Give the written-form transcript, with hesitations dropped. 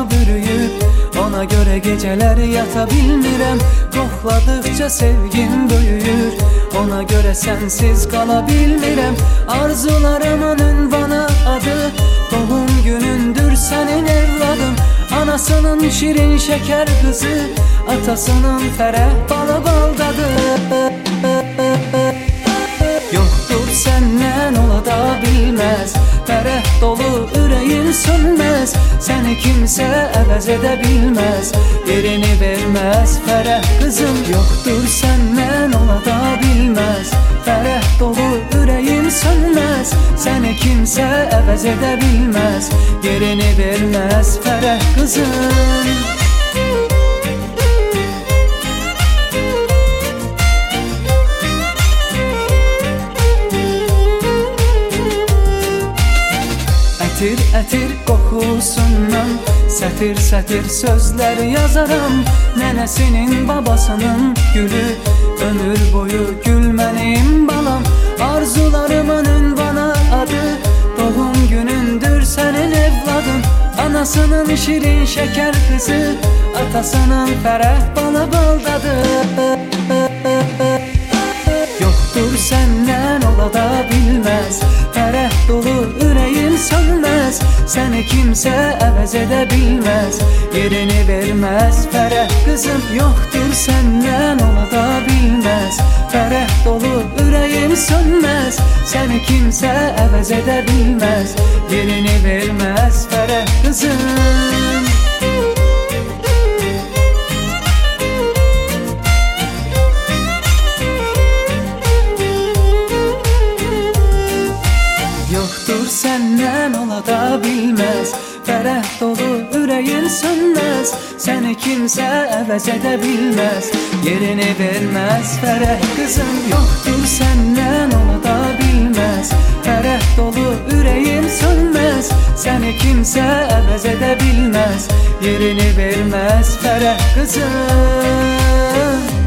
bürüyüb. Ona göre geceler yata bilmirəm. Qoxladıqca sevgim böyüyür. Ona göre sensiz kala bilmirəm. Arzularımın ünvanı adı, doğum günündür senin evladım. Anasının şirin şeker kızı, atasının fərəh balı baldadı. Yoktur senden ola da bilmez, fərəh dolu ürəyin sönmez. Seni kimse əvəz edə bilmez, yerini vermez fərəh kızım. Yoktur senden ola da bilmez, fərəh dolu ürəyin sönmez. Seni kimse əvəz edə bilmez, yerini vermez fərəh kızım. Ətir ətir qoxusundan sətir sətir sözlər yazaram. Nənəsinin babasının gülü, ömür boyu gül mənim balam. Arzularımın ünvanı adı, doğum günündür senin evladın. Anasının şirin şeker kızı, atasının fərəh balı baldadı. Yoktur senden ola da bilmez, fərəh dolu ürəyin sönmez. Seni kimse əvəz edə bilmez, yerini vermez fərəh kızım. Yoktur senden ola da bilmez, fərəh dolu ürəyin sönmez. Seni kimse əvəz edə bilmez, yerini vermez fərəh kızım. Yoktur senden ola da bilmez, fərəh dolu ürəyin sönmez. Seni kimse əvəz edə bilmez, yerini vermez fərəh kızım. Yoktur senden ola da bilmez, fərəh dolu ürəyin sönmez. Seni kimse əvəz edə bilmez, yerini vermez fərəh kızım.